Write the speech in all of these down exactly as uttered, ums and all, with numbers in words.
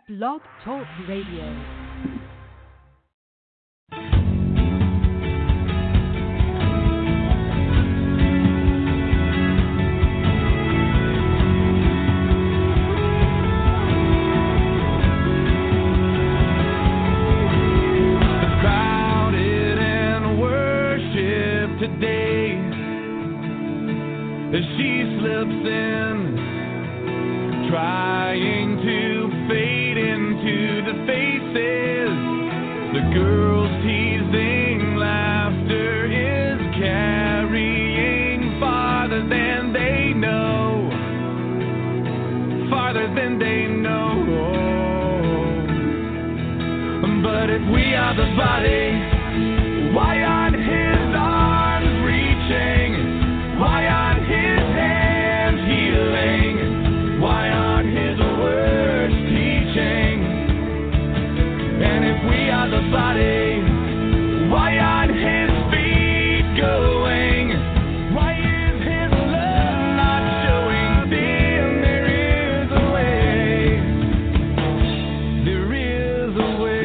Blog Talk Radio. As she slips in, trying to fade into the faces. The girls teasing laughter is carrying farther than they know, farther than they know. But if we are the body, why aren't his arms reaching? Why aren't his hands healing? Why aren't his words teaching? And if we are the body, why aren't his feet going? Why is his love not showing? Then there is a way. There is a way.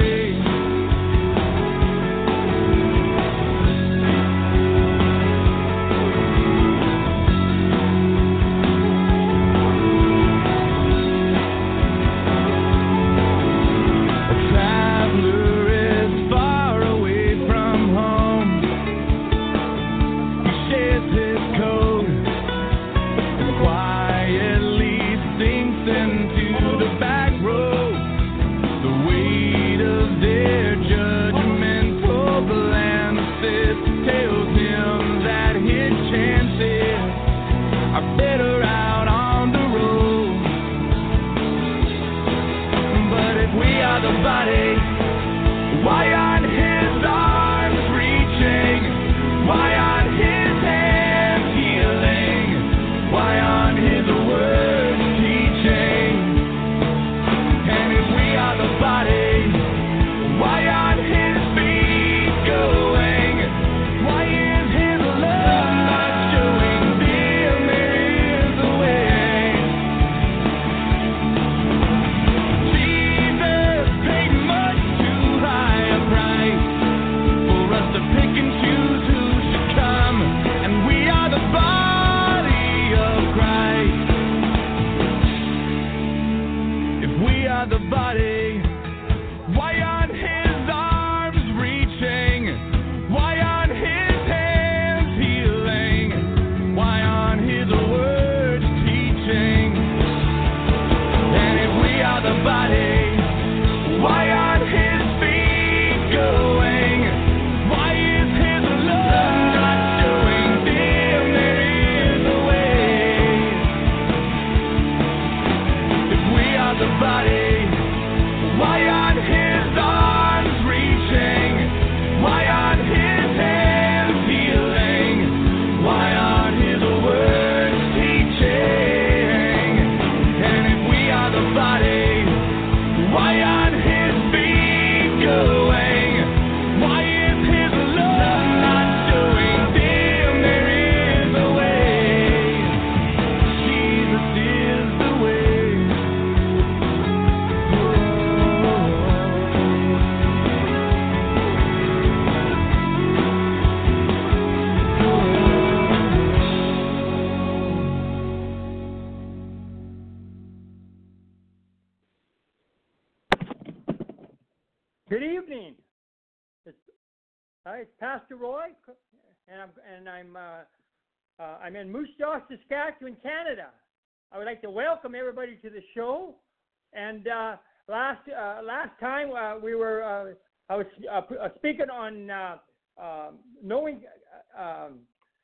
Good evening. It's, uh, it's Pastor Roy, and I'm and I'm uh, uh, I'm in Moose Jaw, Saskatchewan, Canada. I would like to welcome everybody to the show. And uh, last uh, last time uh, we were uh, I was uh, speaking on uh, uh, knowing uh, um,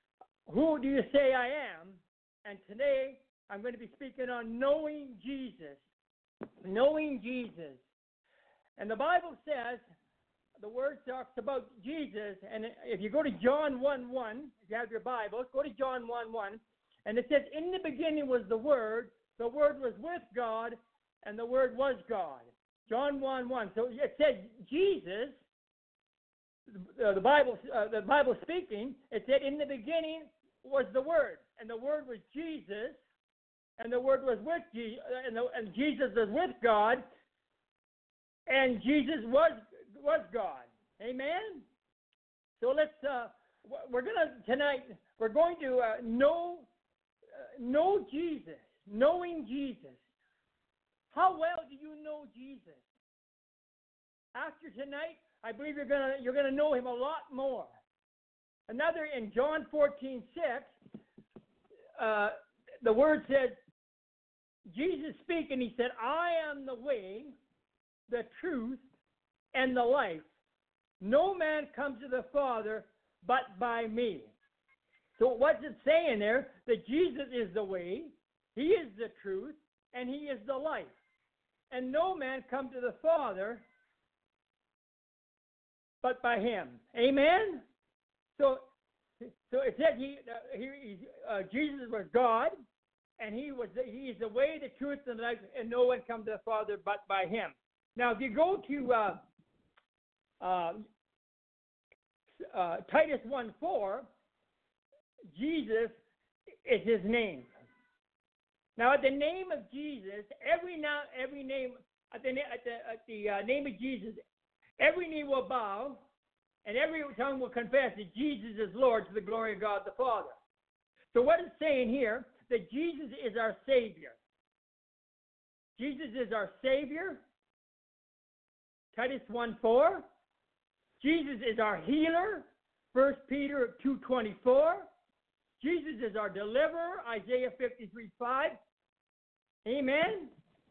who do you say I am, and today I'm going to be speaking on knowing Jesus, knowing Jesus. And the Bible says, the Word talks about Jesus, and if you go to John one one, if you have your Bibles, go to John one one, and it says, in the beginning was the Word, the Word was with God, and the Word was God. John one one. So it says Jesus, uh, the Bible, uh, the Bible speaking, it said, in the beginning was the Word, and the Word was Jesus, and the Word was with Jesus, and, the, and Jesus was with God. and Jesus was was God. Amen. So let's. Uh, we're gonna tonight. We're going to uh, know uh, know Jesus, knowing Jesus. How well do you know Jesus? After tonight, I believe you're gonna you're gonna know him a lot more. Another in John fourteen six, uh, the word says, Jesus speaking, he said, I am the way, the truth, and the life. No man comes to the Father but by me. So what's it saying there? That Jesus is the way, he is the truth, and he is the life. And no man comes to the Father but by him. Amen? So so it said he, uh, he, he uh, Jesus was God, and he was the, he is the way, the truth, and the life, and no one comes to the Father but by him. Now, if you go to uh, uh, uh, Titus one four, Jesus is his name. Now, at the name of Jesus, every now every name at the at the, at the uh, name of Jesus, every knee will bow, and every tongue will confess that Jesus is Lord to the glory of God the Father. So, what it's saying here, that Jesus is our Savior. Jesus is our Savior. Titus one four. Jesus is our healer. First Peter two twenty-four. Jesus is our deliverer. Isaiah fifty-three five. Amen.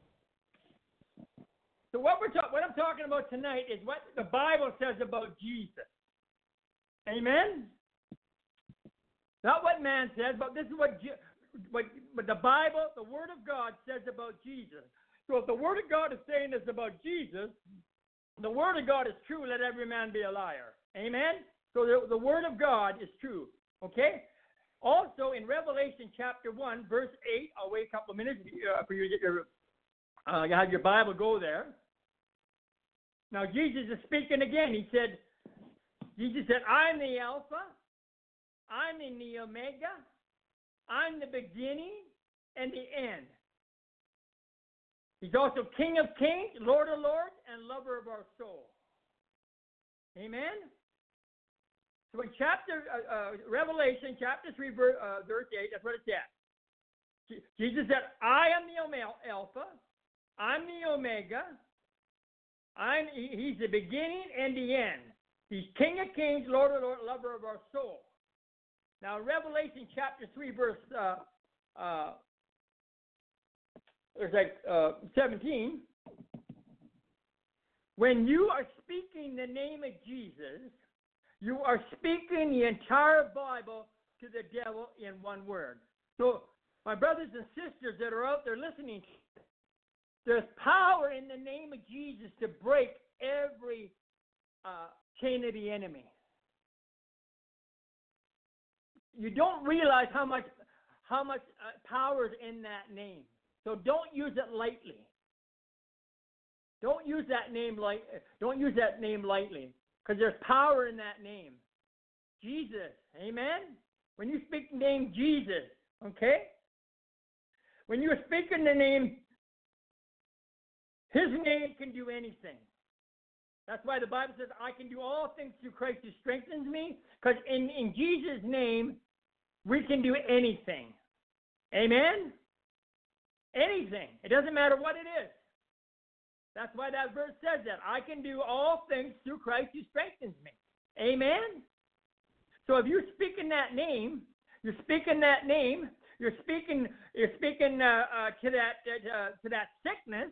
So what we're ta- what I'm talking about tonight is what the Bible says about Jesus. Amen. Not what man says, but this is what Je- what, what the Bible, the Word of God, says about Jesus. So if the Word of God is saying this about Jesus, the Word of God is true. Let every man be a liar. Amen. So the, the Word of God is true. Okay. Also in Revelation chapter one, verse eight. I'll wait a couple of minutes uh, for you to get your uh, you have your Bible. Go there. Now Jesus is speaking again. He said, Jesus said, "I'm the Alpha. I'm in the Omega. I'm the beginning and the end." He's also King of Kings, Lord of Lords, and lover of our soul. Amen? So in chapter, uh, uh, Revelation chapter three, verse, uh, verse eight, that's what it said. Jesus said, I am the Alpha, I'm the Omega, I'm, he's the beginning and the end. He's King of Kings, Lord of Lords, lover of our soul. Now, Revelation chapter three, verse uh, uh, there's like uh, seventeen. When you are speaking the name of Jesus, you are speaking the entire Bible to the devil in one word. So, my brothers and sisters that are out there listening, there's power in the name of Jesus to break every uh, chain of the enemy. You don't realize how much how much uh, power is in that name. So don't use it lightly. Don't use that name light. Don't use that name lightly, because there's power in that name, Jesus. Amen. When you speak the name Jesus, okay. When you're speaking the name, His name can do anything. That's why the Bible says, "I can do all things through Christ who strengthens me." Because in in Jesus' name, we can do anything. Amen? Anything. It doesn't matter what it is. That's why that verse says that. I can do all things through Christ who strengthens me. Amen? So if you're speaking that name, you're speaking that name, you're speaking you're speaking uh, uh, to that uh, to that sickness,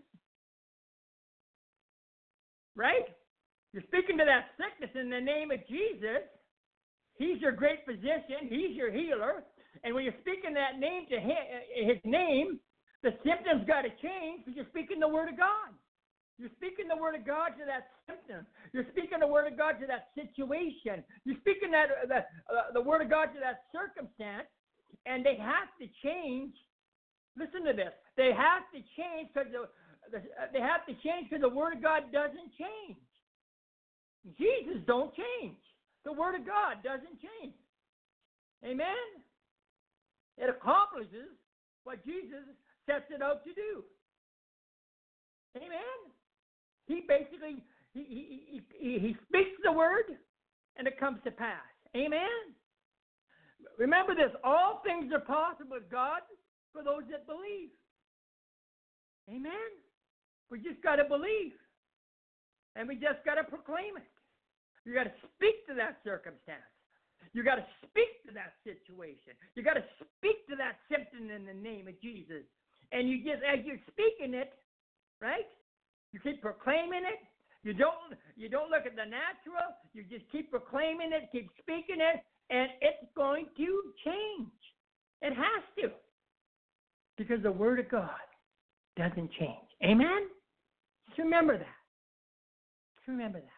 right? You're speaking to that sickness in the name of Jesus. He's your great physician. He's your healer. And when you're speaking that name to him, his name, the symptoms got to change because you're speaking the word of God. You're speaking the word of God to that symptom. You're speaking the word of God to that situation. You're speaking that the, uh, the word of God to that circumstance, and they have to change. Listen to this. They have to change because the, the, they have to change because the word of God doesn't change. Jesus don't change. The Word of God doesn't change. Amen? It accomplishes what Jesus sets it out to do. Amen? He basically, he, he, he, he speaks the word, and it comes to pass. Amen? Remember this, all things are possible with God for those that believe. Amen? We just got to believe. And we just got to proclaim it. You got to speak to that circumstance. You got to speak to that situation. You got to speak to that symptom in the name of Jesus. And you just, as you're speaking it, right? You keep proclaiming it. You don't, you don't look at the natural. You just keep proclaiming it, keep speaking it, and it's going to change. It has to. Because the Word of God doesn't change. Amen? Just remember that. Just remember that.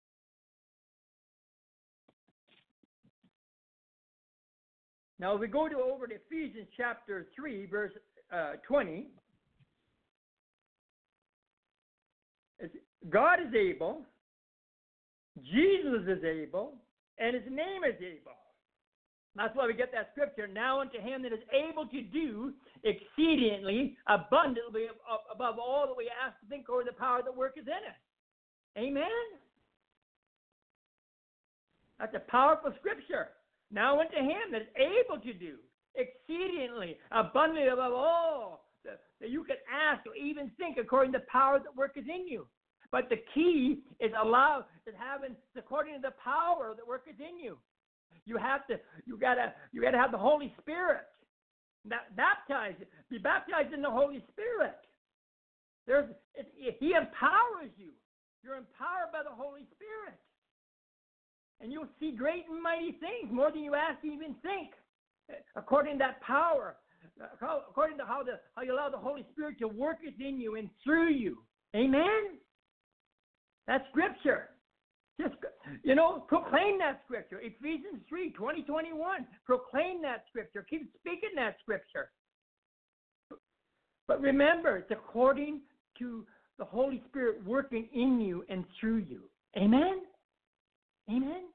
Now, if we go to over to Ephesians chapter three, verse uh, twenty, it's, God is able, Jesus is able, and His name is able. That's why we get that scripture. Now unto Him that is able to do exceedingly, abundantly, above all that we ask to think, or the power that worketh in us. Amen? That's a powerful scripture. Now unto Him that is able to do exceedingly, abundantly, above all that, that you can ask or even think, according to the power that worketh in you. But the key is allow is having according to the power that worketh in you. You have to, you gotta, you gotta have the Holy Spirit. That baptize, be baptized in the Holy Spirit. There's, it, it, He empowers you. You're empowered by the Holy Spirit, and you'll see great and mighty things, more than you ask to even think, according to that power, according to how the how you allow the Holy Spirit to work within you and through you. Amen. That's scripture. Just, you know, proclaim that scripture. Ephesians three, twenty, twenty-one. Proclaim that scripture. Keep speaking that scripture. But remember, it's according to the Holy Spirit working in you and through you. Amen? Amen?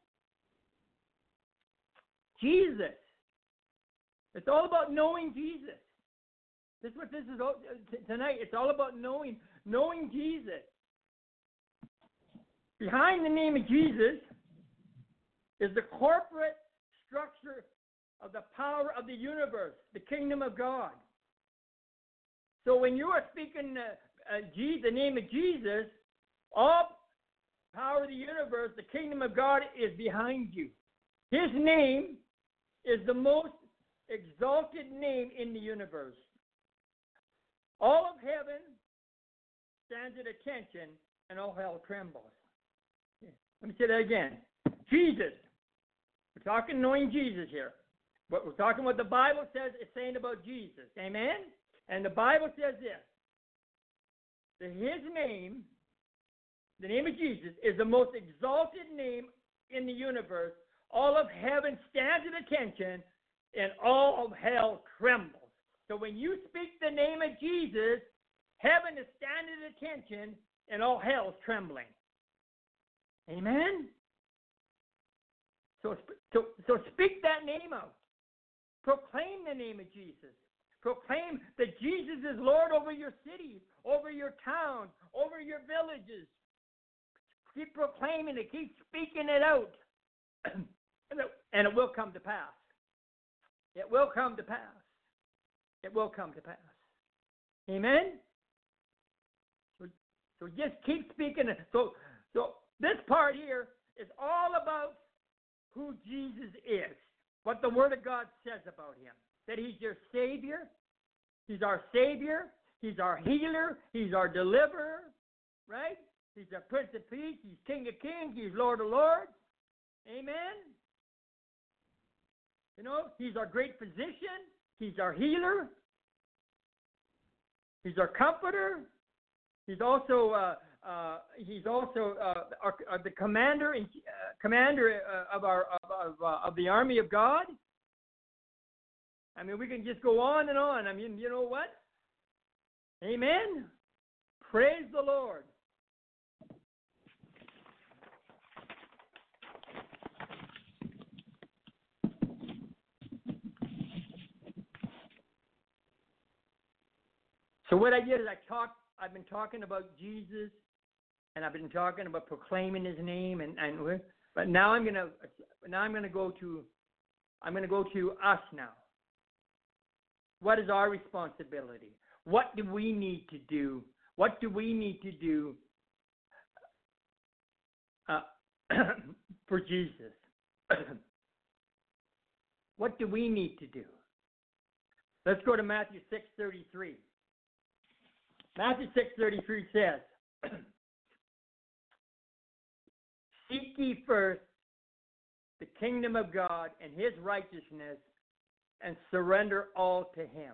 Jesus. It's all about knowing Jesus. This is what this is all, tonight. It's all about knowing, knowing Jesus. Behind the name of Jesus is the corporate structure of the power of the universe, the kingdom of God. So when you are speaking uh, uh, G, the name of Jesus, all power of the universe, the kingdom of God is behind you. His name is the most exalted name in the universe. All of heaven stands at attention, and all hell trembles. Let me say that again. Jesus. We're talking knowing Jesus here. What we're talking what the Bible says is saying about Jesus. Amen? And the Bible says this. That His name, the name of Jesus, is the most exalted name in the universe. All of heaven stands at attention, and all of hell trembles. So when you speak the name of Jesus, heaven is standing at attention, and all hell is trembling. Amen? So, so, so speak that name out. Proclaim the name of Jesus. Proclaim that Jesus is Lord over your cities, over your town, over your villages. Keep proclaiming it. Keep speaking it out. And it will come to pass. It will come to pass. It will come to pass. Amen? So, so just keep speaking it. So, so this part here is all about who Jesus is, what the Word of God says about Him. That He's your Savior, He's our Savior, He's our healer, He's our deliverer, right? He's our Prince of Peace, He's King of Kings, He's Lord of Lords. Amen? You know, He's our great physician, He's our healer, He's our comforter, He's also uh, uh, He's also uh, our, uh, the commander in, uh, commander uh, of our of of, uh, of the army of God. I mean, we can just go on and on. I mean, you know what? Amen. Praise the Lord. So what I did is I talked. I've been talking about Jesus and I've been talking about proclaiming His name, and, and but now I'm gonna now I'm gonna go to I'm gonna go to us now. What is our responsibility? What do we need to do? What do we need to do uh, for Jesus? What do we need to do? Let's go to Matthew six thirty-three. Matthew six thirty-three says, "Seek ye first the kingdom of God and His righteousness, and surrender all to Him."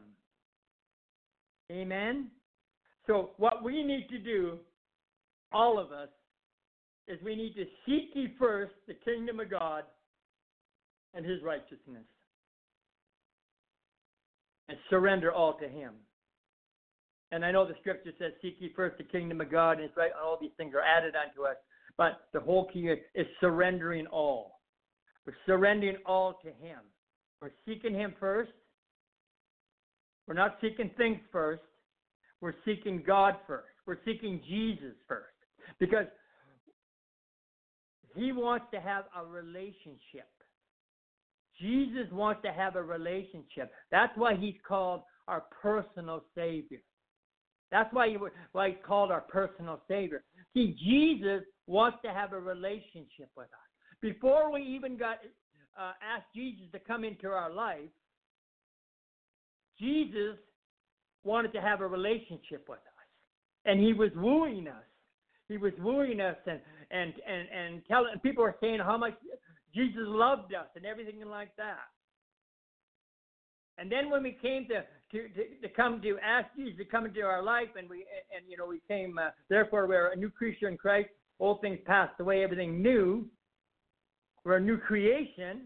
Amen? So what we need to do, all of us, is we need to seek ye first the kingdom of God and His righteousness, and surrender all to Him. And I know the scripture says, "Seek ye first the kingdom of God," and it's right, all these things are added unto us. But the whole key is surrendering all. We're surrendering all to Him. We're seeking Him first. We're not seeking things first. We're seeking God first. We're seeking Jesus first. Because He wants to have a relationship. Jesus wants to have a relationship. That's why He's called our personal Savior. That's why, he, why He's called our personal Savior. See, Jesus wants to have a relationship with us. Before we even got uh, asked Jesus to come into our life, Jesus wanted to have a relationship with us. And He was wooing us. He was wooing us and and and, and telling people were saying how much Jesus loved us and everything like that. And then when we came to, to, to, to come to ask Jesus to come into our life, and we and you know we came, uh, therefore we're a new creature in Christ. Old things passed away, everything new. We're a new creation.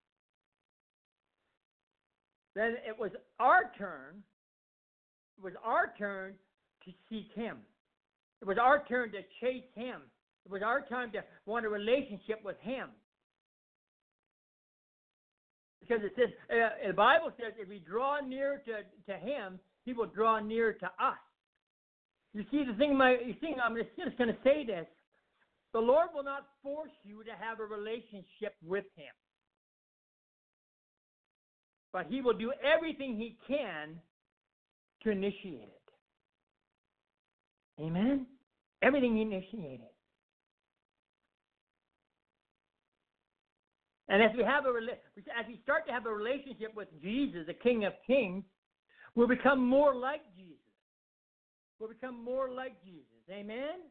Then it was our turn. It was our turn to seek Him. It was our turn to chase Him. It was our time to want a relationship with Him. Because it says, uh, the Bible says, if we draw near to, to Him, He will draw near to us. You see, the thing, my, you think, I'm just going to say this. The Lord will not force you to have a relationship with Him. But He will do everything He can to initiate it. Amen? Everything He initiated. And as we have a as we start to have a relationship with Jesus, the King of Kings, we'll become more like Jesus. We'll become more like Jesus. Amen?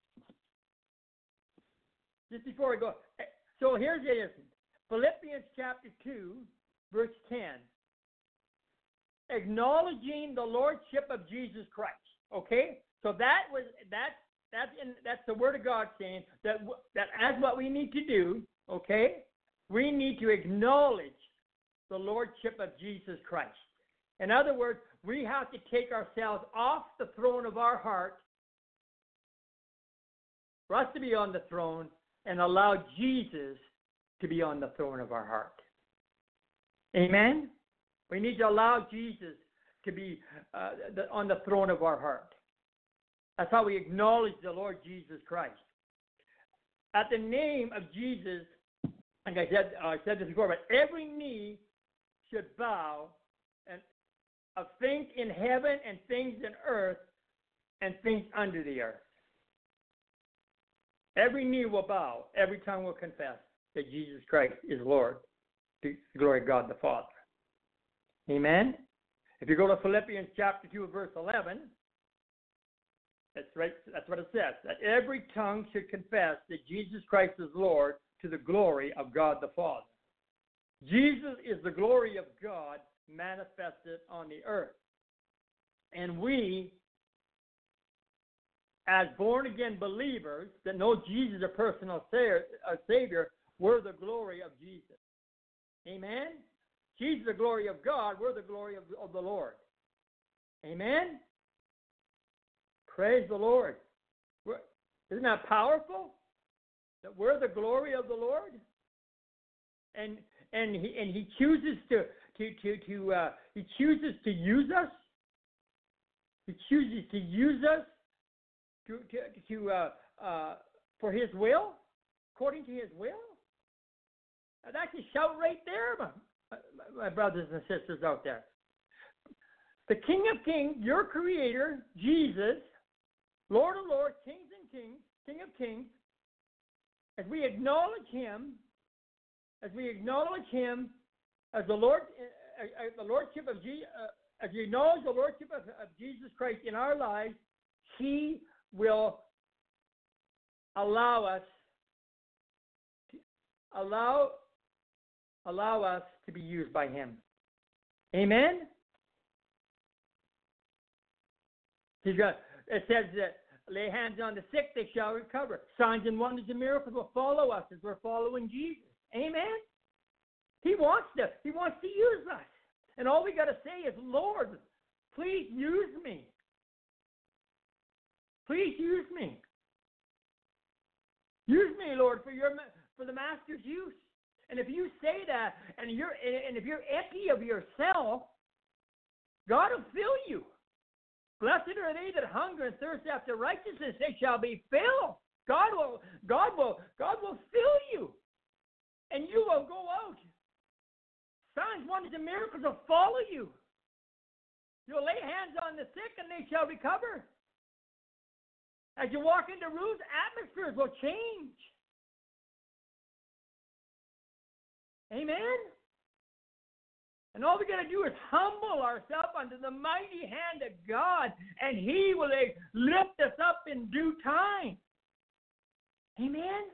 Just before we go, so here's it. Philippians chapter two, verse ten. Acknowledging the lordship of Jesus Christ. Okay? So that was that's that's in that's the word of God saying that that as what we need to do, okay? We need to acknowledge the lordship of Jesus Christ. In other words, we have to take ourselves off the throne of our heart for us to be on the throne and allow Jesus to be on the throne of our heart. Amen? We need to allow Jesus to be uh, the, on the throne of our heart. That's how we acknowledge the Lord Jesus Christ. At the name of Jesus, like I said, uh, I said this before, but every knee should bow, and of things in heaven and things in earth and things under the earth. Every knee will bow, every tongue will confess that Jesus Christ is Lord, to the glory of God the Father. Amen? If you go to Philippians chapter two, verse eleven, that's right. That's what it says. That every tongue should confess that Jesus Christ is Lord, to the glory of God the Father. Jesus is the glory of God manifested on the earth. And we, as born-again believers that know Jesus as a personal Savior, we're the glory of Jesus. Amen? Jesus is the glory of God. We're the glory of, of the Lord. Amen? Praise the Lord. We're, isn't that powerful? That we're the glory of the Lord, and and he and He chooses to to to to uh, He chooses to use us. He chooses to use us to to, to uh, uh, for His will, according to His will. Now, that's a shout right there, my, my brothers and sisters out there. The King of Kings, your Creator, Jesus, Lord of Lords, Kings and Kings, King of Kings, as we acknowledge Him, as we acknowledge Him as the Lord, uh, uh, the Lordship of Jesus, uh, as we acknowledge the Lordship of, of Jesus Christ in our lives, He will allow us, to, allow, allow us to be used by Him. Amen. He's got. It says that lay hands on the sick, they shall recover. Signs and wonders and miracles will follow us as we're following Jesus. Amen. He wants to. He wants to use us, and all we got to say is, Lord, please use me. Please use me. Use me, Lord, for your for the Master's use. And if you say that, and you're and if you're empty of yourself, God will fill you. Blessed are they that hunger and thirst after righteousness; they shall be filled. God will, God will, God will fill you, and you will go out. Signs, wonders, and miracles will follow you. You'll lay hands on the sick, and they shall recover. As you walk into rooms, atmospheres will change. Amen? And all we got to do is humble ourselves under the mighty hand of God, and He will lift us up in due time. Amen?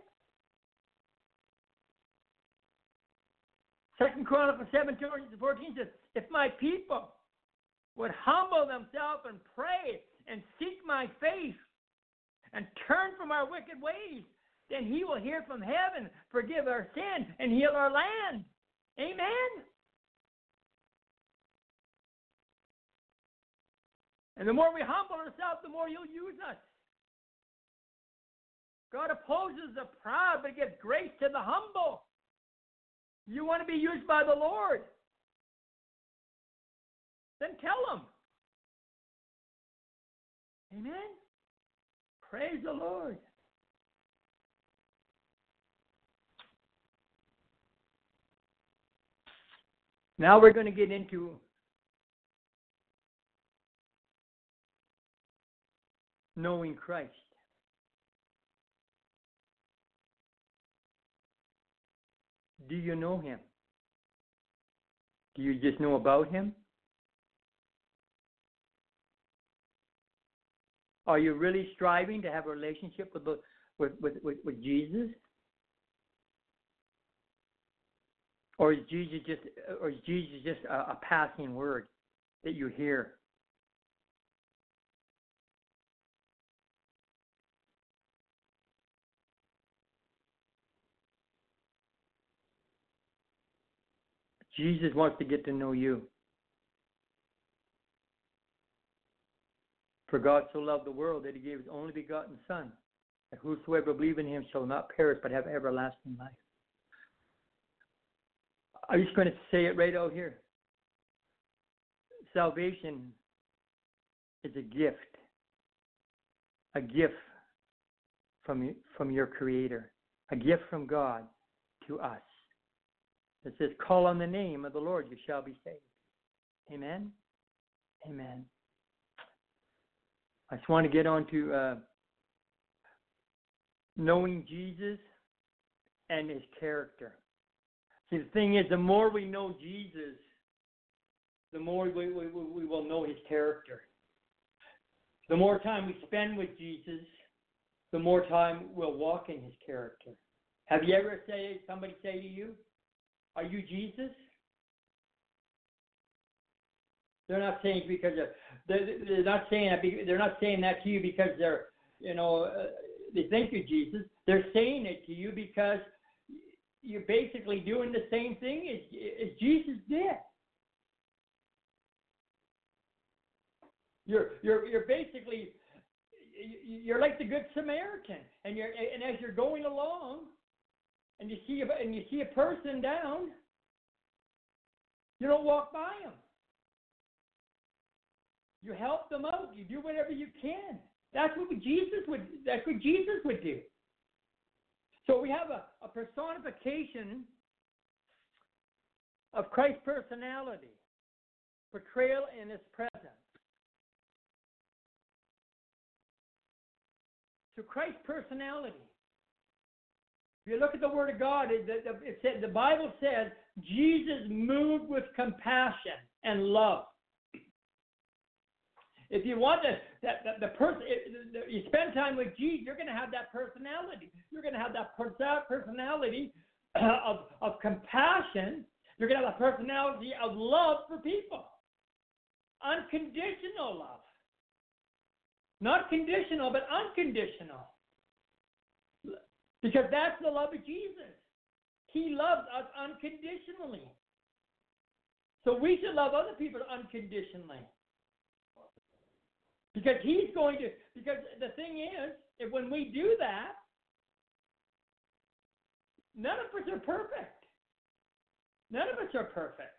Second Chronicles seven fourteen says, if my people would humble themselves and pray and seek my face and turn from our wicked ways, then He will hear from heaven, forgive our sin, and heal our land. Amen? And the more we humble ourselves, the more He'll use us. God opposes the proud, but gives grace to the humble. You want to be used by the Lord? Then tell Him. Amen? Praise the Lord. Now we're going to get into knowing Christ. Do you know Him? Do you just know about Him? Are you really striving to have a relationship with, the, with, with, with, with Jesus? Or is Jesus just, or is Jesus just a, a passing word that you hear? Jesus wants to get to know you. For God so loved the world that He gave His only begotten Son, that whosoever believes in Him shall not perish but have everlasting life. I'm just going to say it right out here. Salvation is a gift. A gift from, from your Creator. A gift from God to us. It says, call on the name of the Lord, you shall be saved. Amen? Amen. I just want to get on to uh, knowing Jesus and His character. See, the thing is, the more we know Jesus, the more we, we, we will know His character. The more time we spend with Jesus, the more time we'll walk in His character. Have you ever say somebody say to you, are you Jesus? They're not saying because of, they're, they're not saying that they're not saying that to you because they're, you know, uh, they think you're Jesus. They're saying it to you because you're basically doing the same thing as, as Jesus did. You're you're you're basically you're like the Good Samaritan, and you're and as you're going along, and you see a, and you see a person down, you don't walk by them. You help them out. You do whatever you can. That's what Jesus would. That's what Jesus would do. So we have a, a personification of Christ's personality, portrayal in His presence. So Christ's personality. If you look at the Word of God, it, it, it said, the Bible says Jesus moved with compassion and love. If you want to, that, that the person, you spend time with Jesus, you're going to have that personality. You're going to have that personality of, of compassion. You're going to have a personality of love for people. Unconditional love. Not conditional, but unconditional. Because that's the love of Jesus. He loves us unconditionally. So we should love other people unconditionally. Because He's going to, because the thing is, if when we do that, none of us are perfect. None of us are perfect.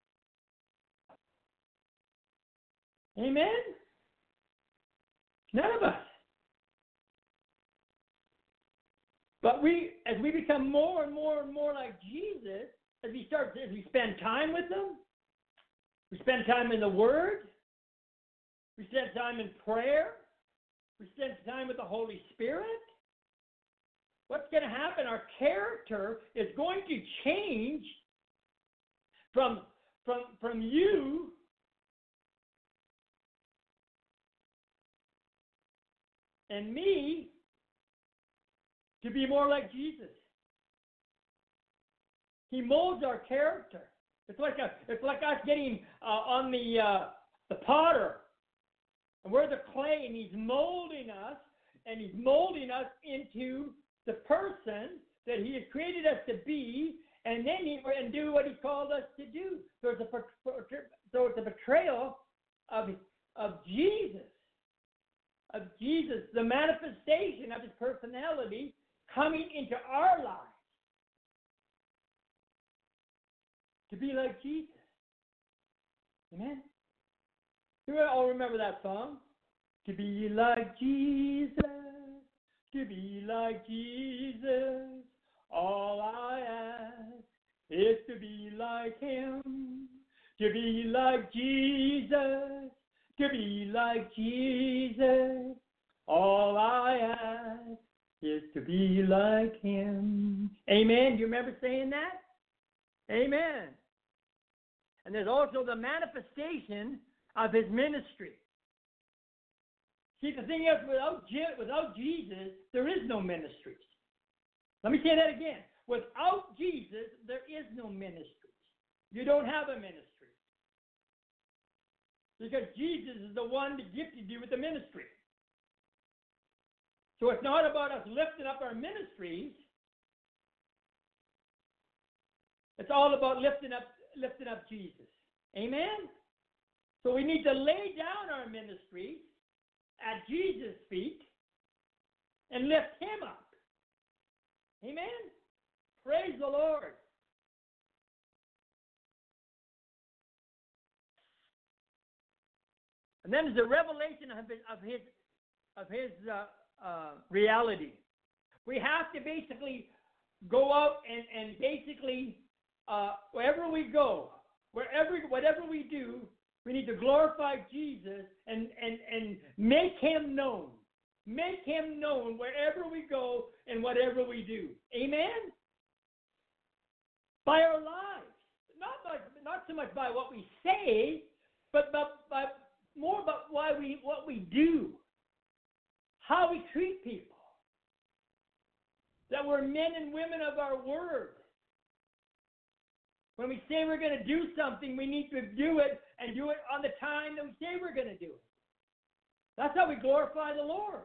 Amen? None of us. But we, as we become more and more and more like Jesus, as we start, as we spend time with Him, we spend time in the Word, we spend time in prayer, we spend time with the Holy Spirit, what's going to happen? Our character is going to change from, from, from you and me to be more like Jesus. He molds our character. It's like a, it's like us getting uh, on the uh, the potter, and we're the clay, and He's molding us, and He's molding us into the person that He has created us to be, and then He and do what He called us to do. So it's a so it's a portrayal of of Jesus, of Jesus, the manifestation of His personality coming into our lives to be like Jesus. Amen? You all remember that song? To be like Jesus, to be like Jesus, all I ask is to be like Him. To be like Jesus, to be like Jesus, all I ask is to be like Him. Amen. Do you remember saying that? Amen. And there's also the manifestation of His ministry. See, the thing is, without, without Jesus, there is no ministries. Let me say that again. Without Jesus, there is no ministries. You don't have a ministry. Because Jesus is the one that gifted you with the ministry. So it's not about us lifting up our ministries. It's all about lifting up, lifting up Jesus. Amen? So we need to lay down our ministries at Jesus' feet and lift Him up. Amen? Praise the Lord. And then there's the revelation of His, of his, of his uh, uh, reality. We have to basically go out and, and basically, uh, wherever we go, wherever, whatever we do, we need to glorify Jesus and, and, and make Him known. Make Him known wherever we go and whatever we do. Amen? By our lives. Not, by, not so much by what we say, but by, by more about why we what we do. How we treat people. That we're men and women of our word. When we say we're going to do something, we need to do it and do it on the time that we say we're going to do it. That's how we glorify the Lord.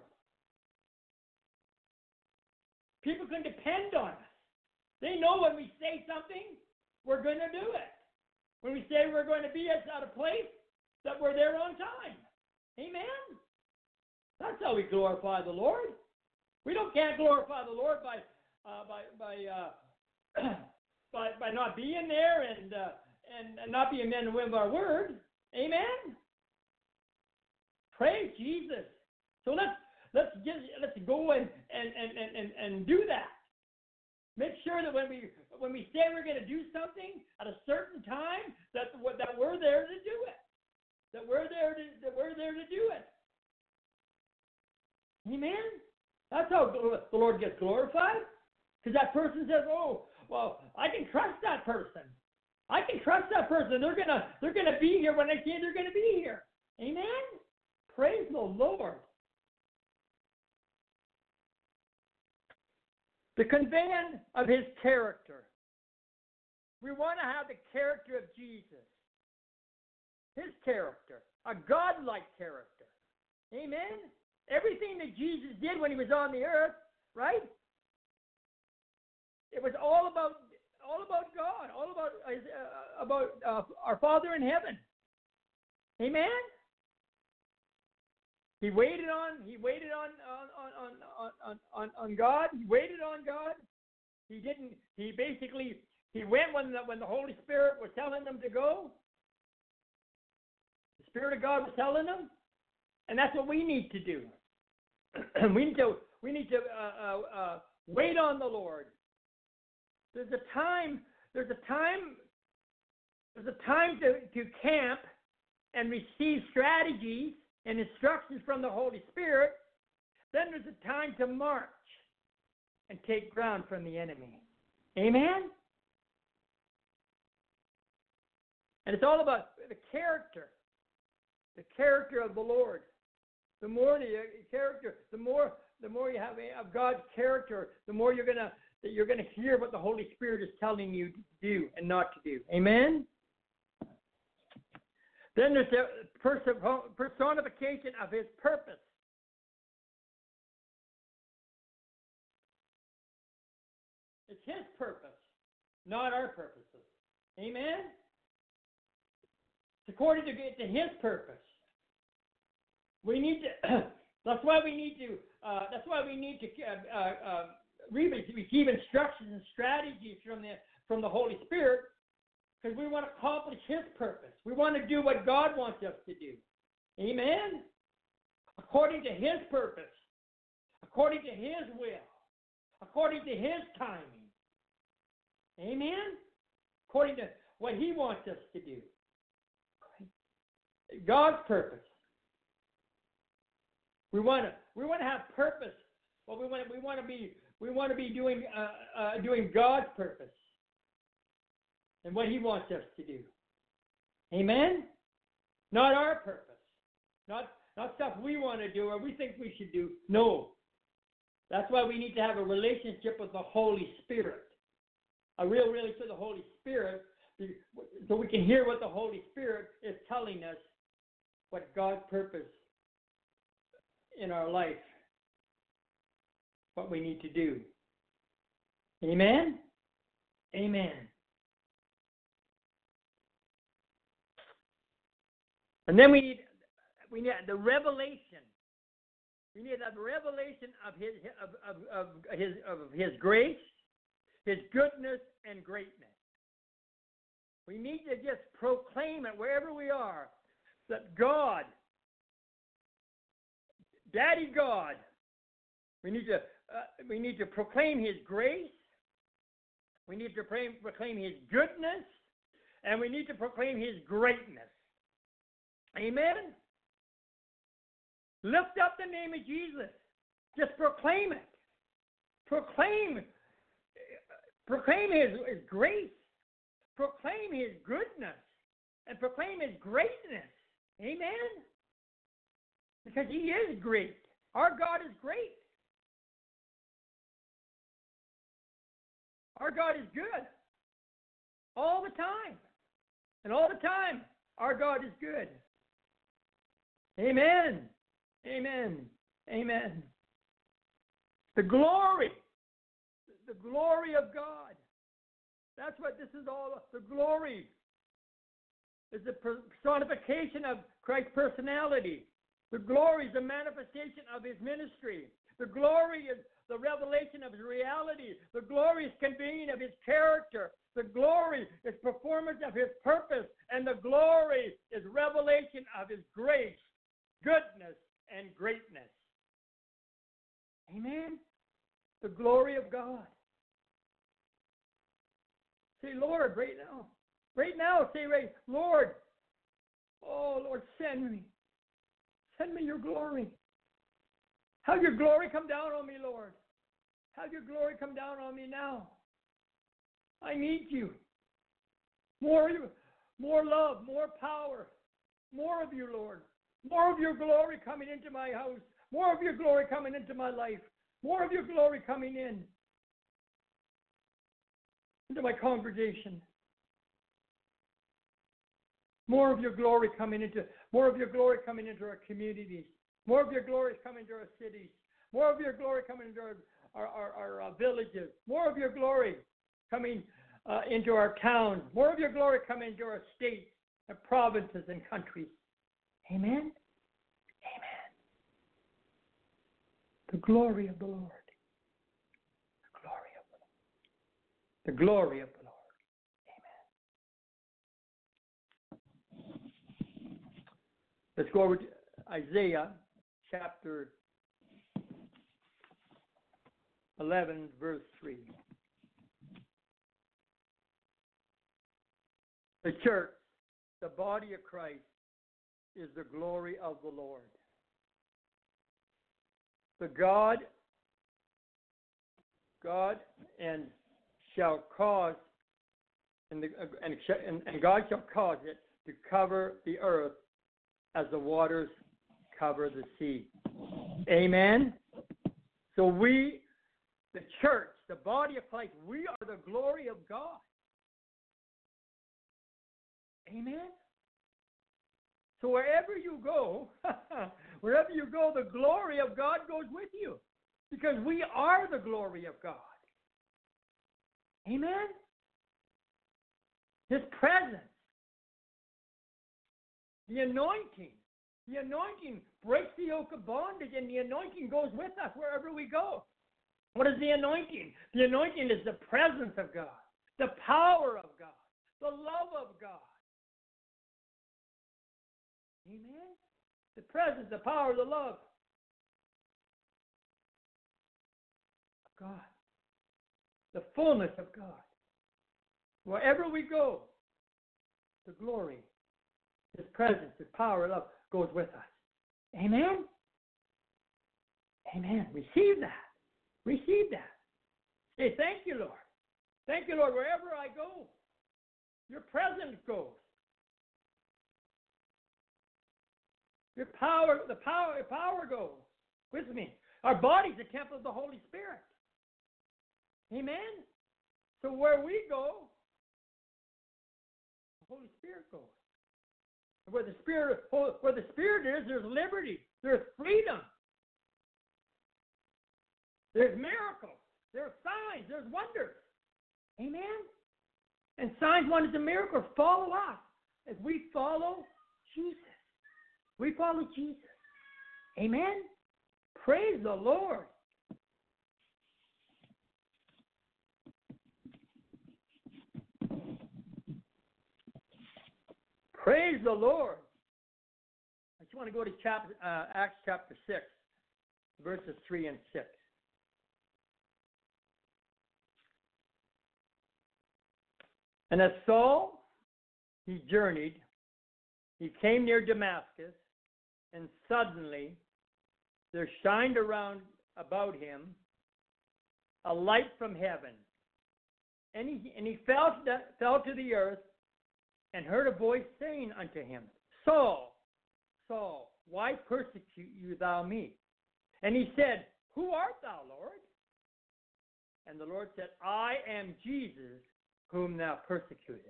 People can depend on us. They know when we say something, we're going to do it. When we say we're going to be at a place, that we're there on time. Amen? That's how we glorify the Lord. We don't can't glorify the Lord by uh, by by, uh, by by not being there and, uh, and and not being men and women of our word. Amen. Praise Jesus. So let's let's just let's go and and, and, and, and, and do that. Make sure that when we when we say we're going to do something at a certain time, that that we're there to do it. That we're there to that we're there to do it. Amen. That's how the Lord gets glorified. Because that person says, "Oh, well, I can trust that person. I can trust that person. They're gonna they're gonna be here when I say they're gonna be here." Amen. Praise the Lord. The conveying of His character. We want to have the character of Jesus. His character, a God-like character. Amen. Everything that Jesus did when He was on the earth, right? It was all about all about God, all about uh, about uh, our Father in heaven. Amen. He waited on he waited on on on on on, on God. He waited on God. He didn't. He basically he went when the when the Holy Spirit was telling them to go. The Spirit of God was telling them, and that's what we need to do. we need to we need to uh, uh, uh, wait on the Lord. There's a time. There's a time. There's a time to, to camp and receive strategies and instructions from the Holy Spirit. Then there's a time to march and take ground from the enemy. Amen. And it's all about the character, the character of the Lord. The more the character, the more the more you have of God's character, the more you're gonna that you're gonna hear what the Holy Spirit is telling you to do and not to do. Amen. Then there's the personification of His purpose. It's His purpose, not our purposes. Amen. It's according to, to His purpose. We need to. That's why we need to. Uh, that's why we need to uh, uh, receive instructions and strategies from the from the Holy Spirit, because we want to accomplish His purpose. We want to do what God wants us to do. Amen. According to His purpose, according to His will, according to His timing. Amen. According to what He wants us to do. God's purpose. We want to we want to have purpose, but we want to, we want to be we want to be doing uh, uh, doing God's purpose and what He wants us to do. Amen. Not our purpose, not not stuff we want to do or we think we should do. No, that's why we need to have a relationship with the Holy Spirit, a real relationship with the Holy Spirit, so we can hear what the Holy Spirit is telling us, what God's purpose in our life, what we need to do. Amen? Amen. And then we need we need the revelation. We need a revelation of his of, of, of his of his grace, His goodness and greatness. We need to just proclaim it wherever we are, that God, Daddy God, we need to uh, we need to proclaim His grace. We need to proclaim, proclaim His goodness, and we need to proclaim His greatness. Amen. Lift up the name of Jesus. Just proclaim it. Proclaim, proclaim His, his grace. Proclaim His goodness, and proclaim His greatness. Amen. Because He is great. Our God is great. Our God is good. All the time. And all the time, our God is good. Amen. Amen. Amen. The glory. The glory of God. That's what this is all about. The glory is the personification of Christ's personality. The glory is the manifestation of His ministry. The glory is the revelation of His reality. The glory is conveying of His character. The glory is performance of His purpose. And the glory is revelation of His grace, goodness, and greatness. Amen? The glory of God. Say, Lord, right now. Right now, say, right, Lord, oh, Lord, send me. Send me your glory. Have your glory come down on me, Lord. Have your glory come down on me now. I need you. More, more love, more power, more of you, Lord. More of your glory coming into my house. More of your glory coming into my life. More of your glory coming in. Into my congregation. More of your glory coming into, more of your glory coming into our communities. More of your glory coming into our cities. More of your glory coming into our, our, our, our uh, villages. More of your glory coming uh, into our towns. More of your glory coming into our states and provinces and countries. Amen? Amen. The glory of the Lord. The glory of the Lord. The glory of the Lord. Amen. Let's go over to Isaiah chapter eleven, verse three. The church, the body of Christ, is the glory of the Lord. The God, God, and shall cause, and, the, and, and, and God shall cause it to cover the earth as the waters cover the sea. Amen? So we, the church, the body of Christ, we are the glory of God. Amen? So wherever you go, wherever you go, the glory of God goes with you. Because we are the glory of God. Amen? His presence. The anointing. The anointing breaks the yoke of bondage, and the anointing goes with us wherever we go. What is the anointing? The anointing is the presence of God, the power of God, the love of God. Amen? The presence, the power, the love of God. The fullness of God. Wherever we go, the glory, His presence, His power, love goes with us. Amen? Amen. Receive that. Receive that. Say, thank you, Lord. Thank you, Lord. Wherever I go, your presence goes. Your power, the power, your power goes with me. Our body's a temple of the Holy Spirit. Amen? So where we go, the Holy Spirit goes. And where the Spirit, where the Spirit is, there's liberty. There's freedom. There's miracles. There's signs. There's wonders. Amen? And signs, wonders, and miracles follow us as we follow Jesus. We follow Jesus. Amen? Praise the Lord. Praise the Lord. I just want to go to chapter, uh, Acts chapter six, verses three and six. And as Saul, he journeyed, he came near Damascus, and suddenly there shined around about him a light from heaven. And he, and he fell, to, fell to the earth and heard a voice saying unto him, Saul, Saul, why persecute you thou me? And he said, Who art thou, Lord? And the Lord said, I am Jesus, whom thou persecutest.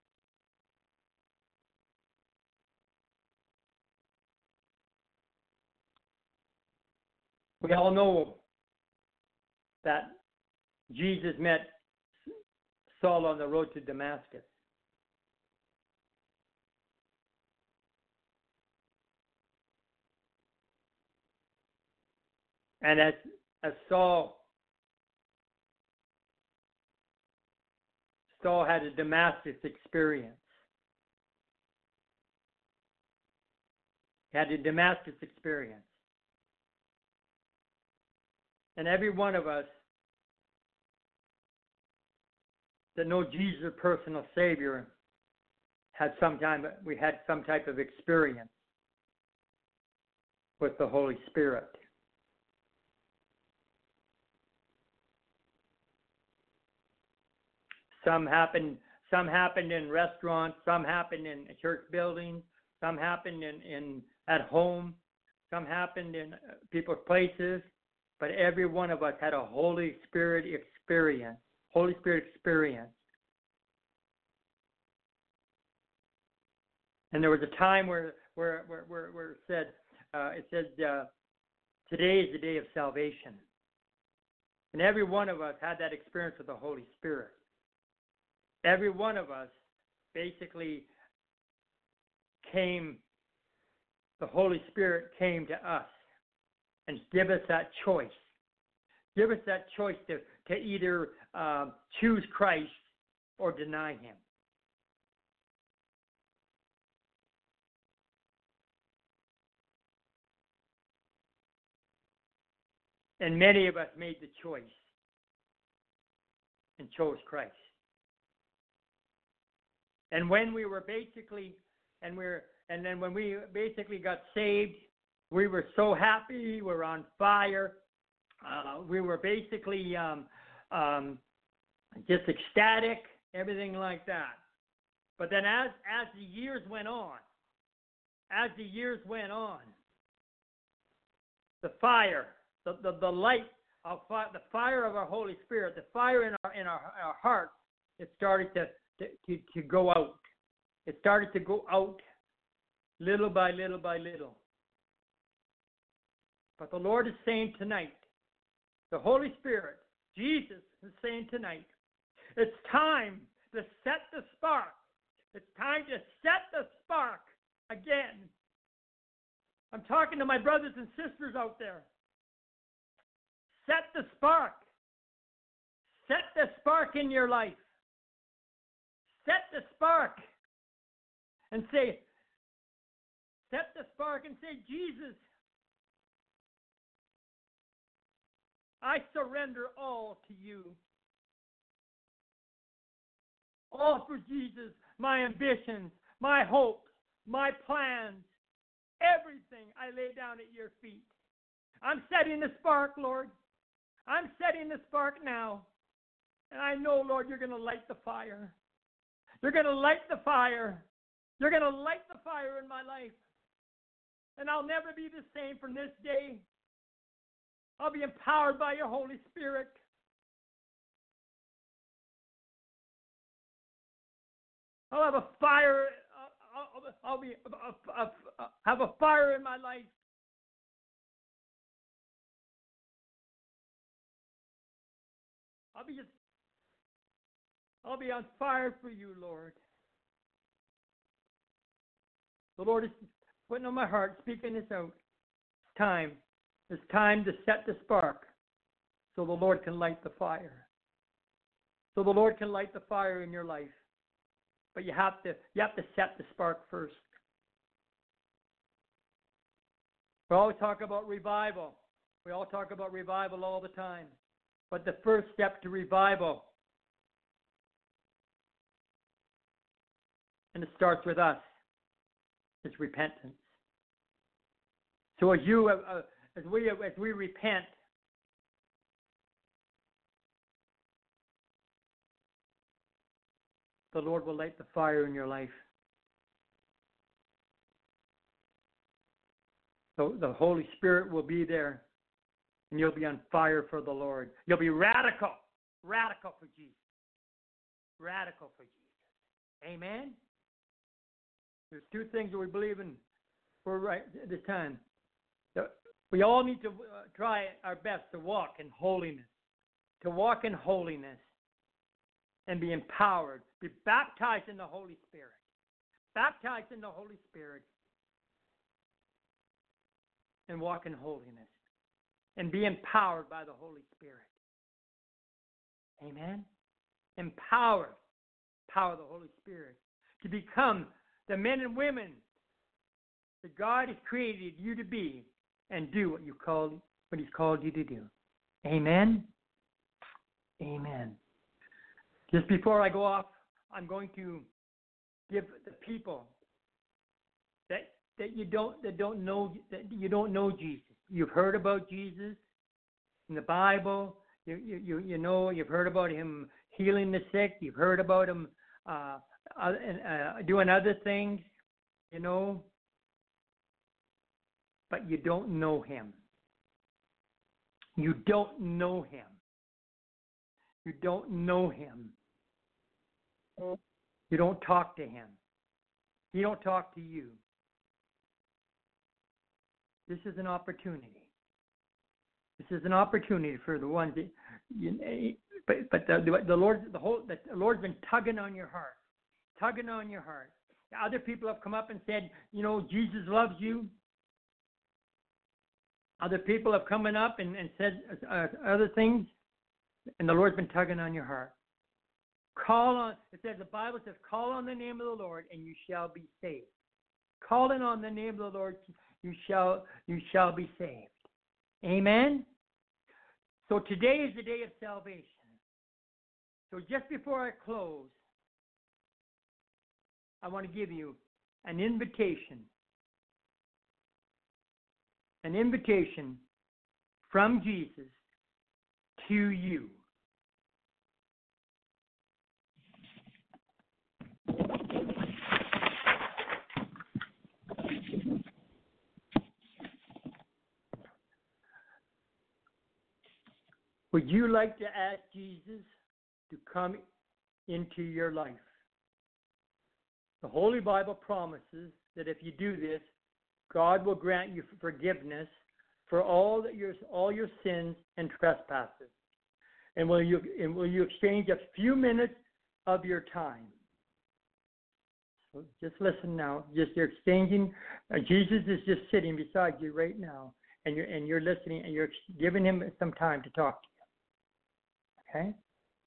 We all know that Jesus met Saul on the road to Damascus. And as, as Saul, Saul had a Damascus experience. He had a Damascus experience. And every one of us that know Jesus as personal Savior had some time, we had some type of experience with the Holy Spirit. Some happened, some happened in restaurants, some happened in church buildings, some happened in, in at home, some happened in people's places, but every one of us had a Holy Spirit experience. Holy Spirit experience. And there was a time where where where where, where it said uh, it said uh, today is the day of salvation. And every one of us had that experience with the Holy Spirit. Every one of us basically came, the Holy Spirit came to us and give us that choice. Give us that choice to, to either uh, choose Christ or deny Him. And many of us made the choice and chose Christ. And when we were basically, and we're, and then when we basically got saved, we were so happy. We were on fire. Uh, we were basically um, um, just ecstatic, everything like that. But then, as as the years went on, as the years went on, the fire, the the, the light of fi- the fire of our Holy Spirit, the fire in our in our, our hearts, it started to. To, to, to go out. It started to go out little by little by little. But the Lord is saying tonight, the Holy Spirit, Jesus is saying tonight, it's time to set the spark. It's time to set the spark again. I'm talking to my brothers and sisters out there. Set the spark. Set the spark in your life. Set the spark and say, set the spark and say, Jesus, I surrender all to you. All for Jesus, my ambitions, my hopes, my plans, everything I lay down at your feet. I'm setting the spark, Lord. I'm setting the spark now. And I know, Lord, you're going to light the fire. You're going to light the fire. You're going to light the fire in my life. And I'll never be the same from this day. I'll be empowered by your Holy Spirit. I'll have a fire. I'll, I'll be I'll, I'll have a fire in my life. I'll be just I'll be on fire for you, Lord. The Lord is putting on my heart, speaking this out. It's time. It's time to set the spark so the Lord can light the fire. So the Lord can light the fire in your life. But you have to you have to set the spark first. We always talk about revival. We all talk about revival all the time. But the first step to revival, and it starts with us, is repentance. So as you, uh, as we, as we repent, the Lord will light the fire in your life. So the Holy Spirit will be there, and you'll be on fire for the Lord. You'll be radical, radical for Jesus, radical for Jesus. Amen. There's two things that we believe in for right at this time. We all need to try our best to walk in holiness, to walk in holiness and be empowered, be baptized in the Holy Spirit, baptized in the Holy Spirit and walk in holiness and be empowered by the Holy Spirit. Amen? Empowered, power of the Holy Spirit to become the men and women that God has created you to be and do what you called, what He's called you to do. Amen. Amen. Just before I go off, I'm going to give the people that that you don't that don't know that you don't know Jesus. You've heard about Jesus in the Bible. You you you know you've heard about him healing the sick. You've heard about him uh, uh, uh, doing other things. You know, but you don't know him. You don't know him. You don't know him. You don't talk to him. He don't talk to you. This is an opportunity. This is an opportunity for the ones that you. But but the the, the Lord the whole the Lord's been tugging on your heart, tugging on your heart. Other people have come up and said, you know, Jesus loves you. Other people have come up and, and said uh, other things, and the Lord's been tugging on your heart. Call on, it says, the Bible says, call on the name of the Lord and you shall be saved. Calling on the name of the Lord, you shall you shall be saved. Amen? So today is the day of salvation. So just before I close, I want to give you an invitation. An invitation from Jesus to you. Would you like to ask Jesus to come into your life? The Holy Bible promises that if you do this, God will grant you forgiveness for all that your all your sins and trespasses. And will you and will you exchange a few minutes of your time? So just listen now. Just you're exchanging. Uh, Jesus is just sitting beside you right now, and you're and you're listening, and you're giving him some time to talk to you. Okay.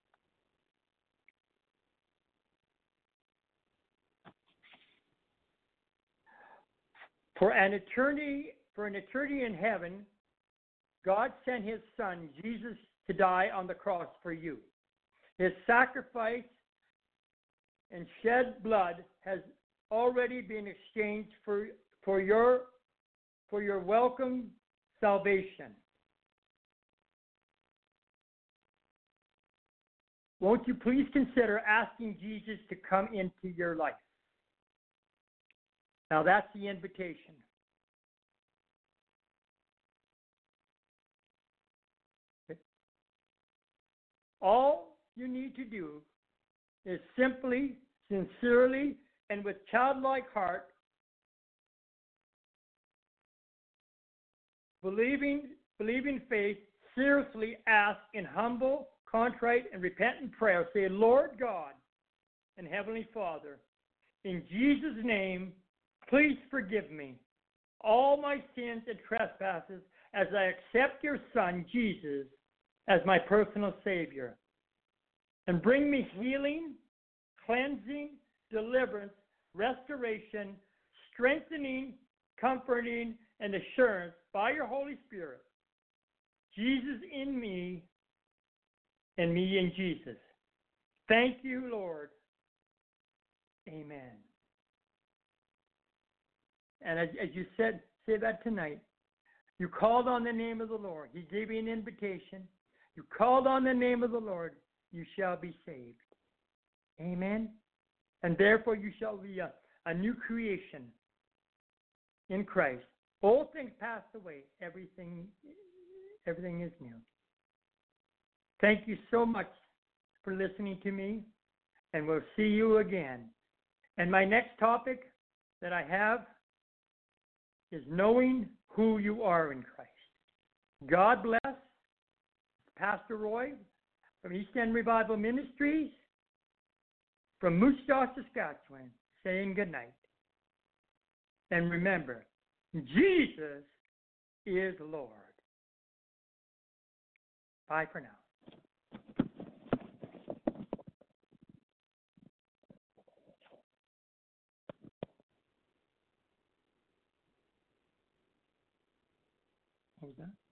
For an eternity, for an eternity in heaven, God sent his son, Jesus, to die on the cross for you. His sacrifice and shed blood has already been exchanged for, for your for your welcome salvation. Won't you please consider asking Jesus to come into your life? Now that's the invitation. All you need to do is simply, sincerely, and with childlike heart, believing, believing faith, seriously ask in humble, contrite, and repentant prayer. Say, Lord God and Heavenly Father, in Jesus' name, please forgive me all my sins and trespasses as I accept your Son, Jesus, as my personal Savior. And bring me healing, cleansing, deliverance, restoration, strengthening, comforting, and assurance by your Holy Spirit. Jesus in me and me in Jesus. Thank you, Lord. Amen. And as, as you said, say that tonight. You called on the name of the Lord. He gave you an invitation. You called on the name of the Lord. You shall be saved. Amen. And therefore you shall be a, a new creation in Christ. Old things passed away. Everything, everything is new. Thank you so much for listening to me. And we'll see you again. And my next topic that I have is knowing who you are in Christ. God bless. Pastor Roy from East End Revival Ministries from Moose Jaw, Saskatchewan, saying good night. And remember, Jesus is Lord. Bye for now. Hold on.